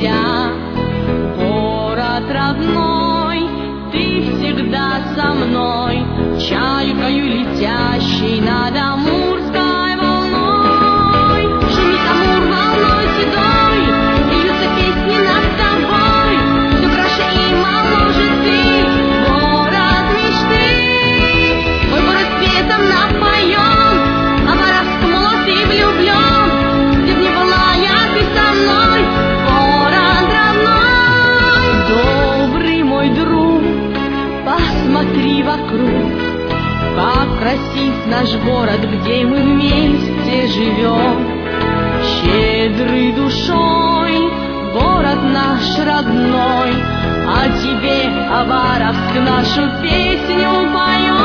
я. Город родной, ты всегда со мной, чайкою летящей над Амурской волной. Шумит Амур волной седой, льются песни над тобой, все краше и моложе ты, город мечты. Мой город светом напоен, а Боровск молод и влюблен. Где б ни была я, ты со мной, город родной. Добрый мой друг, посмотри вокруг, как красив наш город, где мы вместе живем. Щедрый душой город наш родной, о тебе, о Боровск, нашу песню поем.